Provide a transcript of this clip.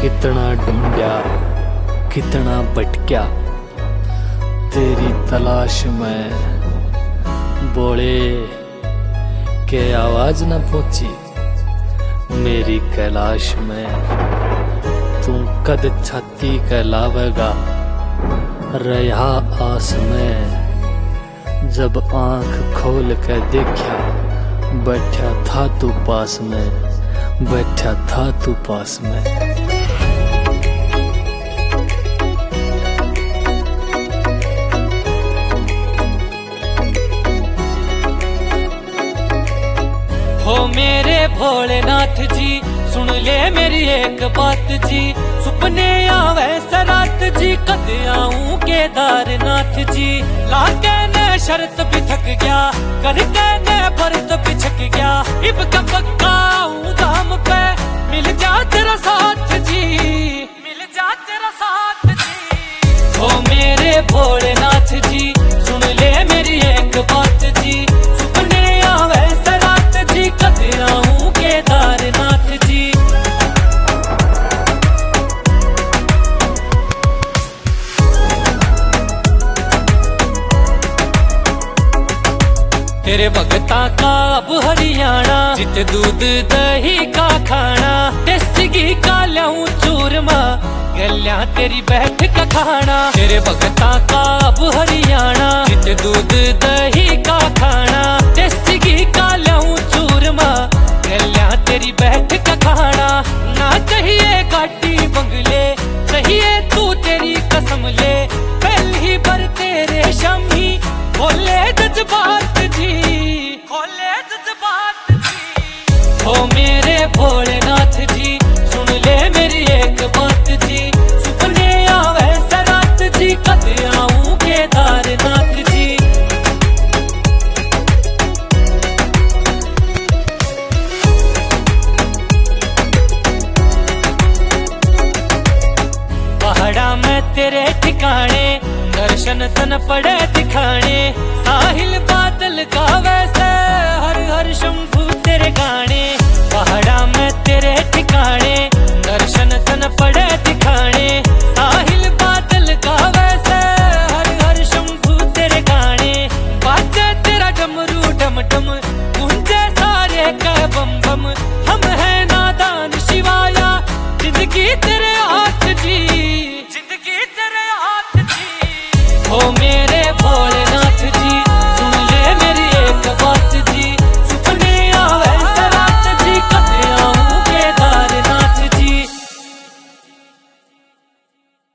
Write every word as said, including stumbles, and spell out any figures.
कितना ढूंढा कितना भटका तेरी तलाश में, बोले के आवाज न पहुंची मेरी कैलाश में। तू कद छाती कहलावेगा रहा आस में, जब आंख खोल के देखा बैठा था तू पास में, बैठा था तू पास में। हो मेरे भोलेनाथ जी सुन ले मेरी एक बात जी, सुपने आवे सरात जी कद आऊं केदारनाथ जी। लाके ने शर्त भी थक गया करके ने भरत भी छक गया, इब का पक्का आऊं धाम पे मिल जा तेरा साथ जी, मिल जा तेरा साथ जी। हो मेरे भोलेनाथ जी सुन ले मेरी एक बात जी, सुपने आवे सरात जी कद आऊं केदारनाथ जी। तेरे भगता का अब हरियाणा, जित दूध दही का खाना, देसी घी का ल्याऊं चूरमा गल्या तेरी बैठ का खाना। तेरे भगता का अब हरियाणा, जित दूध दही का खाना, देसी घी का ल्याऊं चूरमा गल्या तेरी बैठ का खाना। ना चाहिए गाड़ी बंगले चाहिए तू तेरी कसम ले, पहली बार तेरे शमी खोले जज्बात जी, खोले जज्बात जी। हो मेरे भोलेनाथ जी सुन ले मेरी एक बात जी, सुपने आवे सरात जी कद आऊं केदारनाथ जी। पहाड़ा में तेरे ठिकाने दर्शन तन पड़े दिखाने, साहिल बादल गावे से हर हर शंभू तेरे गाने। पहाड़ा में तेरे ठिकाने दर्शन तन पड़े दिखाने, साहिल बादल गावे से हर हर शंभू तेरे गाने। बाजे तेरा डमरू डम डम गूंजे सारे का बम बम, हम है नादान शिवाया जिंदगी तेरे